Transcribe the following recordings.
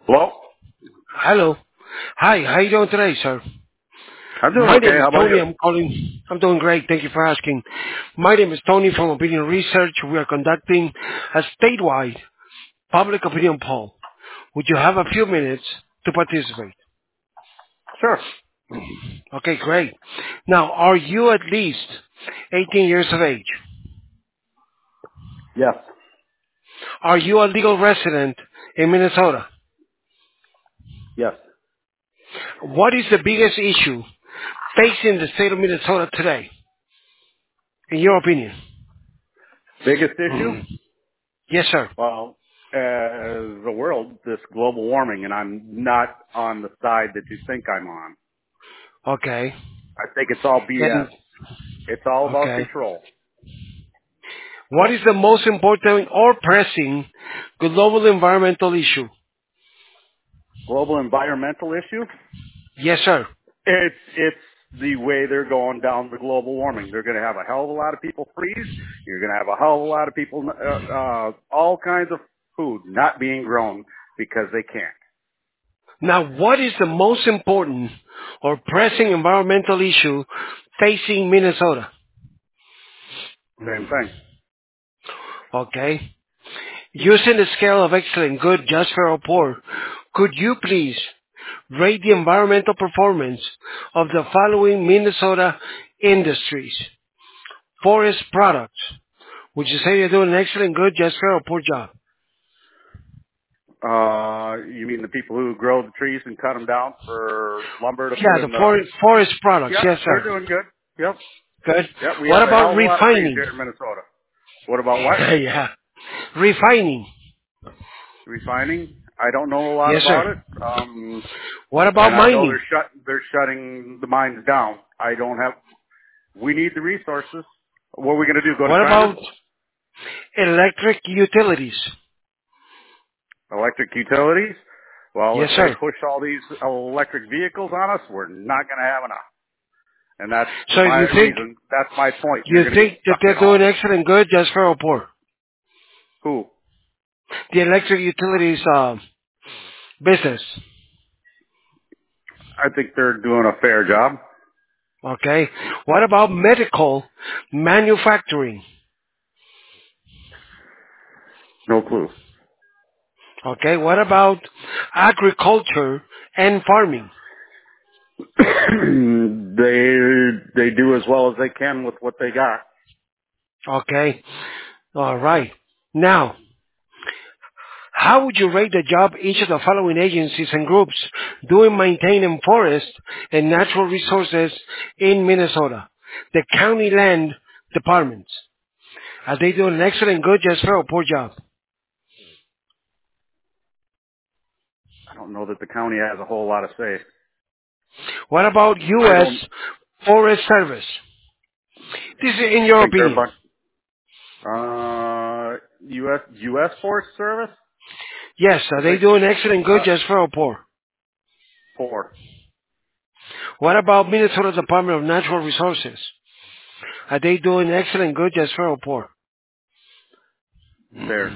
Hello? Hello. Hi, how you doing today, sir? I'm doing My okay. name is How about Tony. you? I'm calling. I'm doing great. Thank you for asking. My name is Tony from Opinion Research. We are conducting a statewide public opinion poll. Would you have a few minutes to participate? Sure. Okay, great. Now, are you at least 18 years of age? Yes. Are you a legal resident in Minnesota? Yes. What is the biggest issue facing the state of Minnesota today, in your opinion? Biggest issue? Yes, sir. Well, as the world, this global warming, and I'm not on the side that you think I'm on. Okay. I think it's all BS. And It's all about okay. control. What is the most important or pressing global environmental issue? Global environmental issue? Yes, sir. It's the way they're going down the global warming. They're going to have a hell of a lot of people freeze. You're going to have a hell of a lot of people, all kinds of food not being grown because they can't. Now, what is the most important or pressing environmental issue facing Minnesota? Same thing. Okay. Using the scale of excellent, good, just, fair, or poor, could you please rate the environmental performance of the following Minnesota industries? Forest products. Would you say you're doing an excellent, good, just, fair, or poor job? You mean the people who grow the trees and cut them down for lumber to put Yeah, the in the? forest products. Yep, Yes, they're sir. doing good. Yep, Good. yep. We What have a hell about of a lot of trees refining? here in Minnesota. What about what? Yeah. Refining. Refining? I don't know a lot Yes, sir. about it. What about And I know mining? they're shutting the mines down. I don't have. We need the resources. What are we going to do? Go to What China? about electric utilities? Electric utilities? Well, if Yes, they sir. push all these electric vehicles on us, we're not going to have enough. And that's So my you think reason. That's my point. You're you going to get think that stuck at they're doing home. excellent good just for or poor? Who? The electric utilities business. I think they're doing a fair job. Okay. What about medical manufacturing? No clue. Okay. What about agriculture and farming? they do as well as they can with what they got. Okay. All right. Now, how would you rate the job each of the following agencies and groups doing maintaining forest and natural resources in Minnesota? The county land departments. Are they doing an excellent, good, just fair, or poor job? I don't know that the county has a whole lot of say. What about I U.S. don't. Forest Service? This is in I your think they're a opinion. bunch. U.S. Forest Service. Yes, I are they think doing excellent, good, uh, just fair, or poor? 4 What about Minnesota Department of Natural Resources? Are they doing excellent, good, just fair, or poor? fair.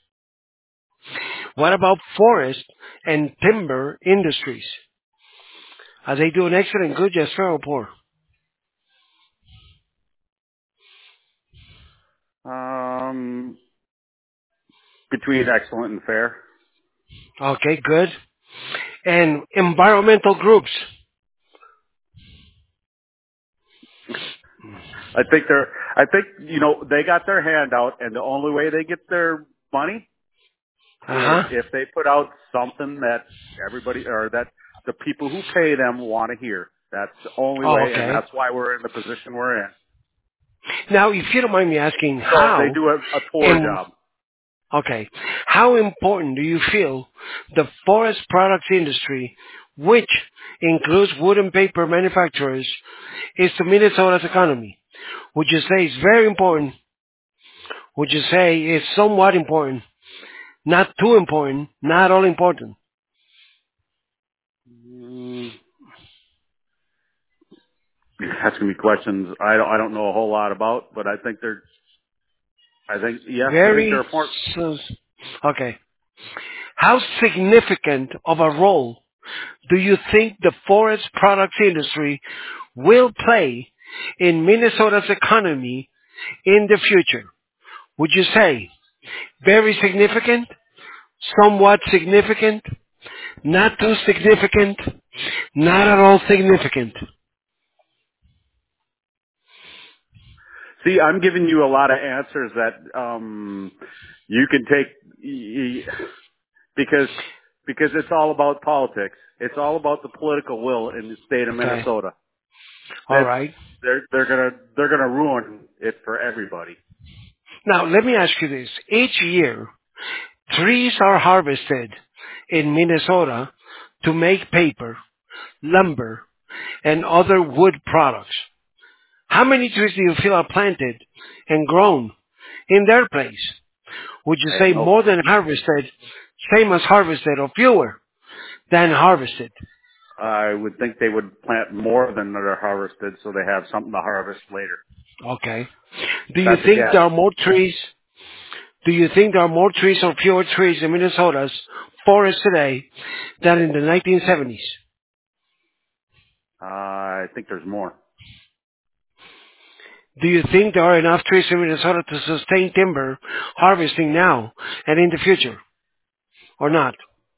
What about forest and timber industries? Are they doing excellent, good, just fair, or poor? Um, between excellent and fair. Okay, good. And environmental groups. I think they got their hand out, and the only way they get their money is Uh-huh. if they put out something that everybody or that the people who pay them want to hear. That's the only Oh, way, and okay. that's why we're in the position we're in. Now, if you don't mind me asking, So they how, do a poor and job. okay, how important do you feel the forest products industry, which includes wood and paper manufacturers, is to Minnesota's economy? Would you say it's very important? Would you say it's somewhat important? Not too important, not all important. Mm, you're asking me questions I don't know a whole lot about, but I think yes, I think they're Very, important. so, okay. How significant of a role do you think the forest products industry will play in Minnesota's economy in the future? Would you say very significant, somewhat significant, not too significant, not at all significant? See, I'm giving you a lot of answers that you can take because it's all about politics. It's all about the political will in the state of Okay. Minnesota. All That's right. they're gonna ruin it for everybody. Now, let me ask you this. Each year, trees are harvested in Minnesota to make paper, lumber, and other wood products. How many trees do you feel are planted and grown in their place? Would you I have say no. more than harvested, same as harvested, or fewer than harvested? I would think they would plant more than they're harvested, so they have something to harvest later. Okay. Do you That's a think guess. there are more trees? Do you think there are more trees or fewer trees in Minnesota's forest today than in the 1970s? I think there's more. Do you think there are enough trees in Minnesota to sustain timber harvesting now and in the future? Or not?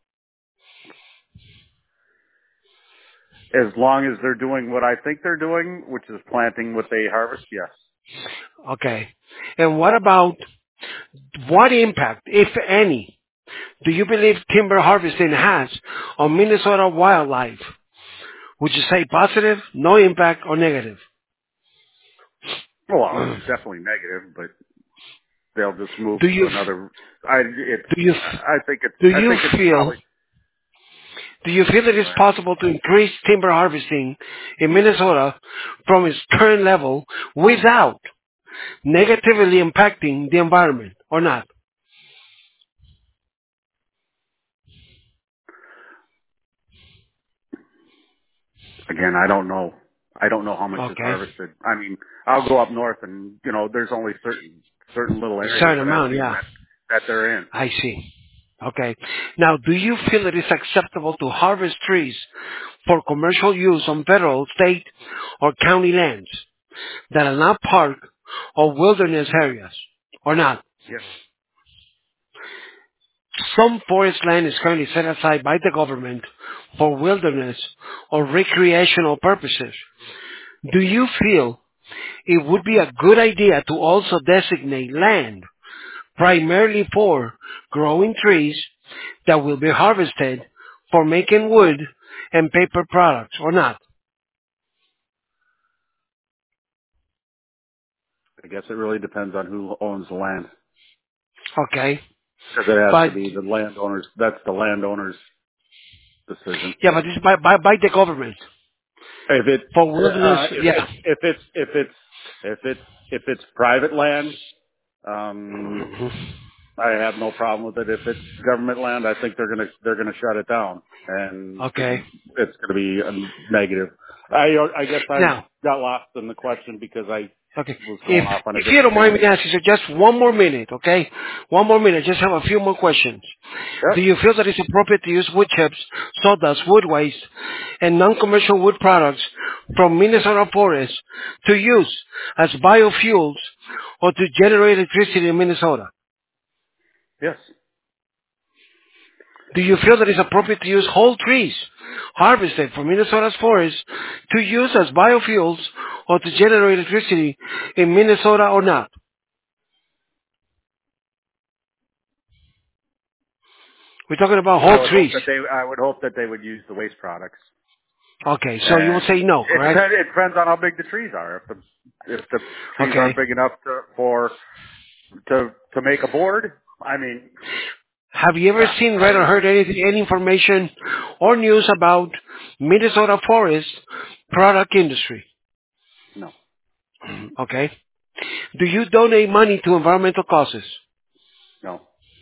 As long as they're doing what I think they're doing, which is planting what they harvest, yes. Okay. And what about what impact, if any, do you believe timber harvesting has on Minnesota wildlife? Would you say positive, no impact, or negative? Well, it's definitely negative, but they'll just move Do to you another. I think do I you think it's feel probably. do you feel that Go it's ahead. possible to increase timber harvesting in Minnesota from its current level without negatively impacting the environment or not? Again, I don't know. I don't know how much is Okay. harvested. I mean, I'll go up north, and there's only certain little areas Certain that I've amount, seen yeah. that they're in. I see. Okay. Now, do you feel it is acceptable to harvest trees for commercial use on federal, state, or county lands that are not park or wilderness areas, or not? Yes. Some forest land is currently set aside by the government for wilderness or recreational purposes. Do you feel it would be a good idea to also designate land primarily for growing trees that will be harvested for making wood and paper products or not? I guess it really depends on who owns the land, Okay. because it has to But, be the landowners. That's the landowner's decision. yeah, but it's by the government. If it For wilderness, if yeah. it's if it's if it's if it's if it's private land, um, I have no problem with it. If it's government land, I think they're gonna shut it down, and Okay. it's gonna be a negative. I guess I Now, got lost in the question because I okay. was going If off on a if you different don't mind me tangent. asking, so just one more minute, okay? One more minute. Just have a few more questions. Do Yep. you feel that it's appropriate to use wood chips, sawdust, wood waste, and non-commercial wood products from Minnesota forests to use as biofuels or to generate electricity in Minnesota? Yes. Do you feel that it's appropriate to use whole trees harvested from Minnesota's forests to use as biofuels or to generate electricity in Minnesota or not? We're talking about I whole would hope trees. that they would use the waste products. Okay, so you will And say no, correct? it depends on how big the trees are. If the trees Okay. aren't big enough to make a board, I mean, Have you ever seen, read, or heard any information or news about Minnesota forest product industry? no, Okay. Do you donate money to environmental causes? no,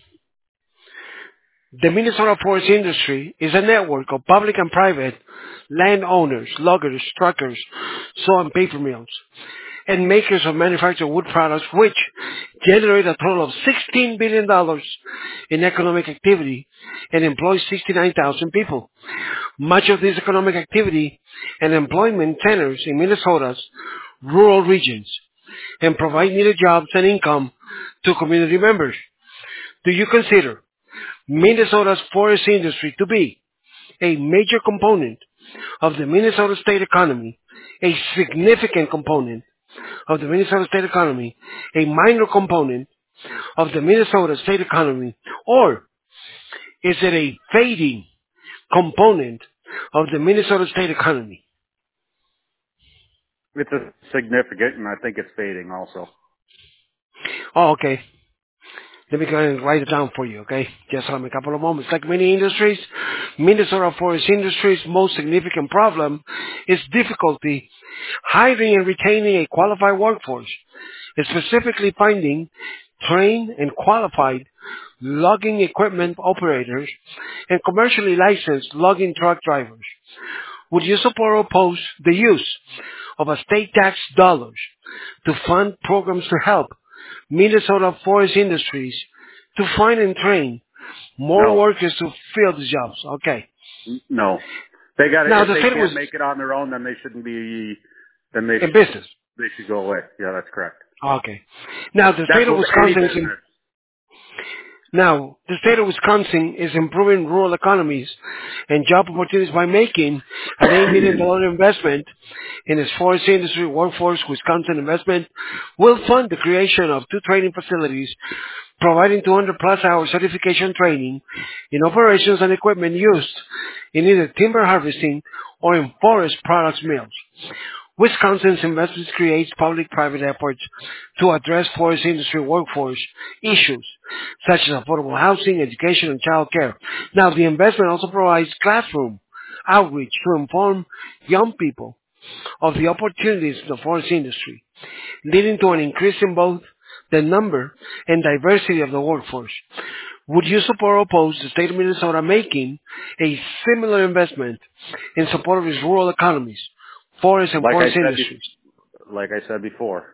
The Minnesota forest industry is a network of public and private landowners, loggers, truckers, saw and paper mills, and makers of manufactured wood products, which generate a total of $16 billion in economic activity and employ 69,000 people. Much of this economic activity and employment centers in Minnesota's rural regions and provide needed jobs and income to community members. Do you consider Minnesota's forest industry to be a major component of the Minnesota state economy, a significant component of the Minnesota state economy, a minor component of the Minnesota state economy, or is it a fading component of the Minnesota state economy? It's a significant, and I think it's fading also. Oh, okay. Let me go ahead and write it down for you, okay? Just hold me a couple of moments. Like many industries, Minnesota forest industry's most significant problem is difficulty hiring and retaining a qualified workforce, specifically finding trained and qualified logging equipment operators and commercially licensed logging truck drivers. Would you support or oppose the use of a state tax dollars to fund programs to help Minnesota forest industries to find and train more No. workers to fill the jobs? Okay. No. They got Now, if the they state can't was make it on their own, then they shouldn't be. Then in business. they should go away. Yeah, that's correct. Okay. Now, the That's state of with any Wisconsin is business. Now, the state of Wisconsin is improving rural economies and job opportunities by making an $8 million investment in its forest industry workforce. Wisconsin investment will fund the creation of 2 training facilities, providing 200-plus hour certification training in operations and equipment used in either timber harvesting or in forest products mills. Wisconsin's investments creates public-private efforts to address forest industry workforce issues, such as affordable housing, education, and child care. Now, the investment also provides classroom outreach to inform young people of the opportunities in the forest industry, leading to an increase in both the number and diversity of the workforce. Would you support or oppose the state of Minnesota making a similar investment in support of its rural economies, forest and forest industries? Like I said before,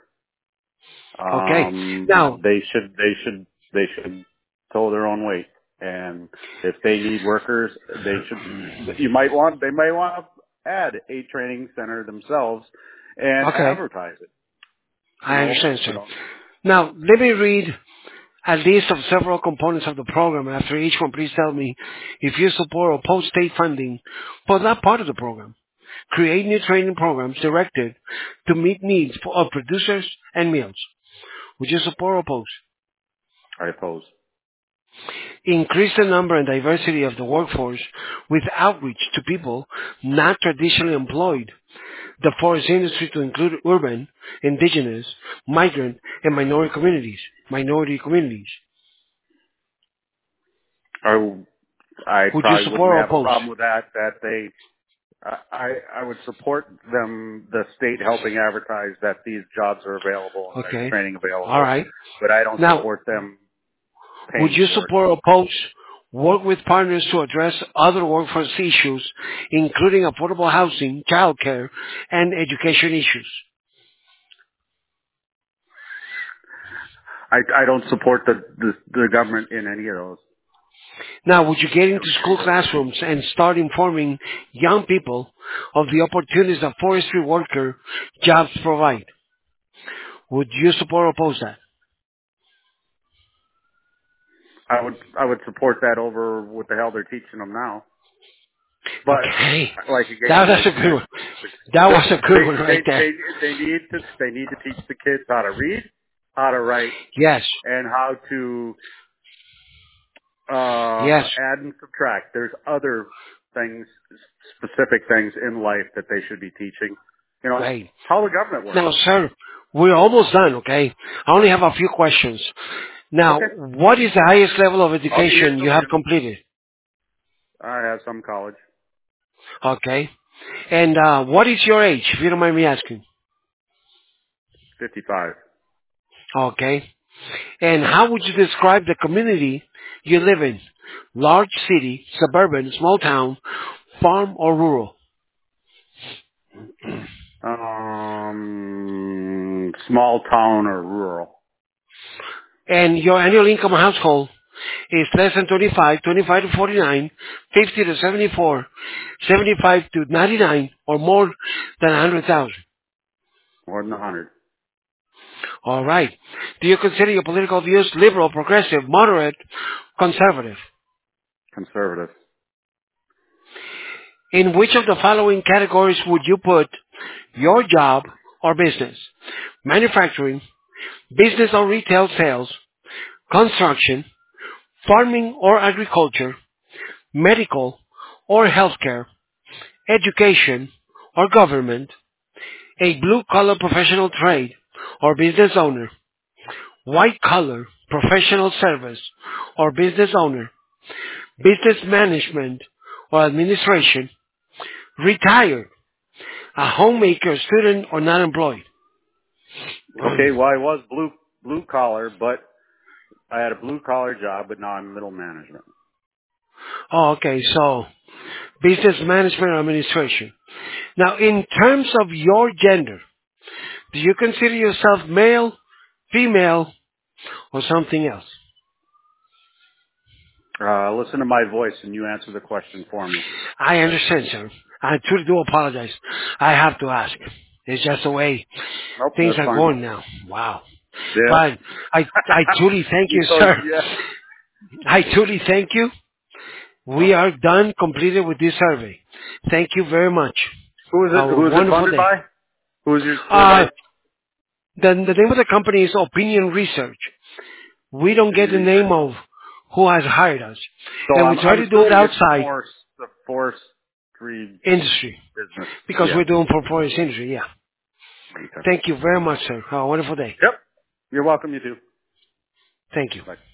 Okay. Now, they should tow their own weight, and if they need workers, they might want to add a training center themselves and advertise it. I understand, sir. Now, let me read a list of several components of the program. After each one, please tell me if you support or oppose state funding for that part of the program. Create new training programs directed to meet needs of producers and mills. Would you support or oppose? I oppose. Increase the number and diversity of the workforce with outreach to people not traditionally employed. The forest industry to include urban, indigenous, migrant, and minority communities. I Would you probably support wouldn't or have a oppose? problem with that. I would support them, the state helping advertise that these jobs are available and there's training available. All right. But I don't support them paying Would you for support or oppose work with partners to address other workforce issues, including affordable housing, child care, and education issues? I don't support the government in any of those. Now, would you get into school classrooms and start informing young people of the opportunities that forestry worker jobs provide? Would you support or oppose that? I would support that over what the hell they're teaching them now. But okay. Like again, that was a good one. That was a good one right there. They need to teach the kids how to read, how to write, yes, and how to yes, add and subtract. There's other things, specific things in life that they should be teaching. You know, right. How the government works. Now, sir, we're almost done, okay? I only have a few questions. Now, What is the highest level of education you have completed? I have some college. Okay. And what is your age, if you don't mind me asking? 55. Okay. And how would you describe the community you live in? Large city, suburban, small town, farm, or rural? Small town or rural. And your annual income household is less than 25, 25 to 49, 50 to 74, 75 to 99, or more than 100,000. More than 100. All right. Do you consider your political views liberal, progressive, moderate, conservative? Conservative. In which of the following categories would you put your job or business? Manufacturing, business or retail sales, construction, farming or agriculture, medical or healthcare, education or government, a blue-collar professional trade or business owner, white-collar professional service or business owner, business management or administration, retired, a homemaker, student, or not employed. Okay, well, I was blue collar, but I had a blue collar job, but now I'm middle management. Oh, okay, so business management or administration. Now, in terms of your gender, do you consider yourself male, female, or something else? Listen to my voice and you answer the question for me. I understand, sir. I truly do apologize. I have to ask. It's just the way Nope, things that's are fine. going now. Wow. Yeah. But I truly thank you, So, sir. yeah. I truly thank you. We are done, completed with this survey. Thank you very much. Who is Have it? a Who is it wonderful funded day. by? Who is your Uh, survey? the name of the company is Opinion Research. We don't get the Research. name of who has hired us. So And we try I'm to do it assuming it's outside the forestry industry business. because Yeah. we're doing for forest industry, yeah. Okay. Thank you very much, sir. Have a wonderful day. Yep. You're welcome. You do. Thank you. Bye.